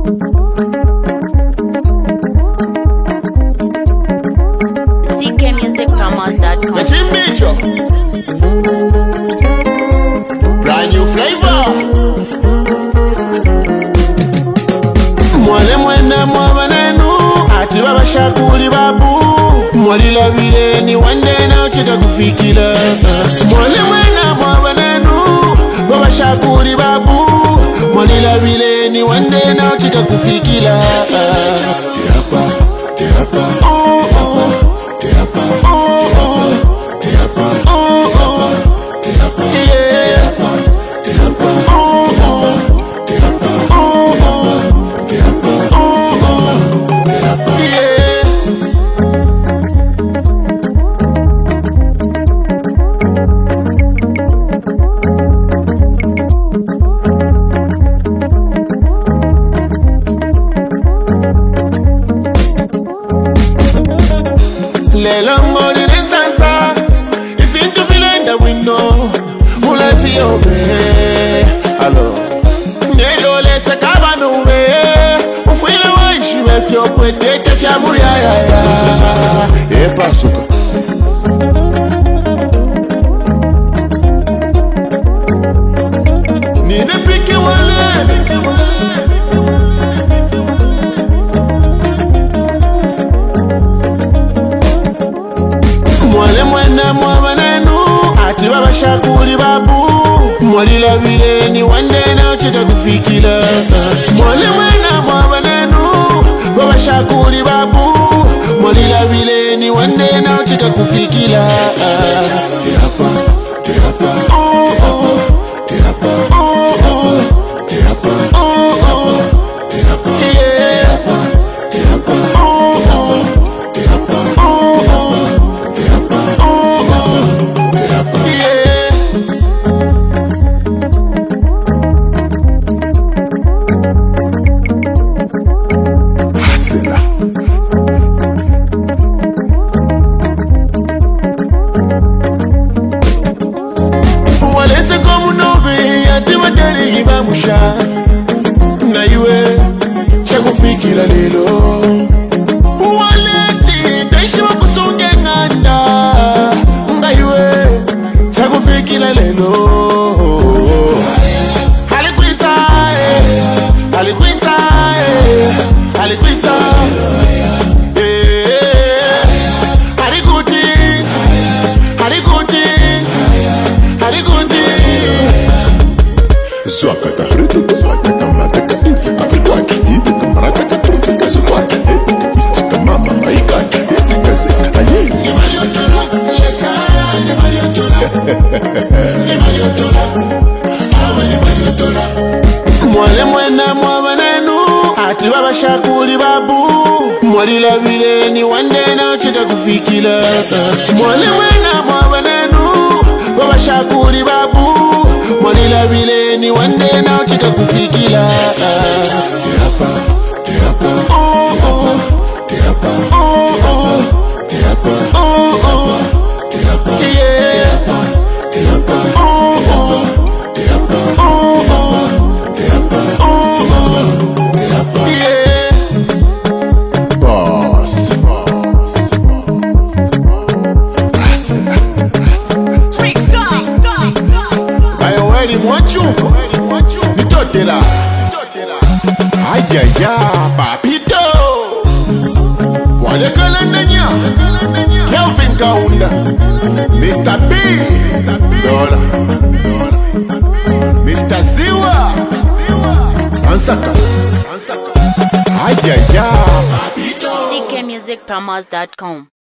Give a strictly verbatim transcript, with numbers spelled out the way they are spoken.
C K Music Promos dot com. Brand new flavor. Mwale mwenda mwabanenu ati babashakuli babu mwalila bileni wande na uchika kufikila. Mwale mwenda mwabanenu babashakuli babu mwalila bileni wande na uchika kufikila. Teapa, teapa, oh oh, teapa, oh oh, teapa, oh oh, teapa, yeah, teapa, oh oh, teapa, oh oh, teapa, oh oh, teapa, yeah. Lelo ngoli nensansa if into feeling the window mula fio be allo nelo le sakaba no be ufile wanshi be fio kwete te fia muya ya ya e pasuka ni ne piki wale mwale mwenda mwabanenu ati babashakuli babu mwalila bileni wande na uchika kufikila. Mwale mwenda mwabanenu babashakuli babu mwalila bileni wande na uchika kufikila. Teapa, teapa, oh oh, teapa, oh oh, teapa, oh oh, teapa, yeah, teapa, oh oh, teapa, oh oh, teapa, oh oh, teapa, yeah. Hasela. Walese komu nobe yati madeli gibamusha na iwe chakufikila lelo. Waleti taishiwa kusunge nganda nga iwe chakufikila lelo. Halikuisa eh, halikuisa eh, halikuisa eh, halikuti, halikuti, halikuti. Swakata hrita swakata kamataka apitwaki ita kamarataka tutika swaki ita mama maikaki kaze aye Ni maliotola, lesa, ni maliotola, ni maliotola, awe ni maliotola. Mwale mwenda mwabanenu ati babashakuli babu mwalila bileni wande na uchika kufikila. Mwale mwenda mwabanenu babashakuli babu mwalila bileni wande na uchika kufikila. Teapa, teapa, oh oh, teapa, oh oh, teapa, oh oh, teapa, yeah, teapa, oh oh, teapa, oh oh, teapa, oh oh, teapa, yeah. boss Hasela. Ayo wedi mwachufu nitotela ayaya papito walekala ndanya Kelvin Kaunda Mister B Dola Mister Ziwa Ansaka ayaya C K Music Promos dot com.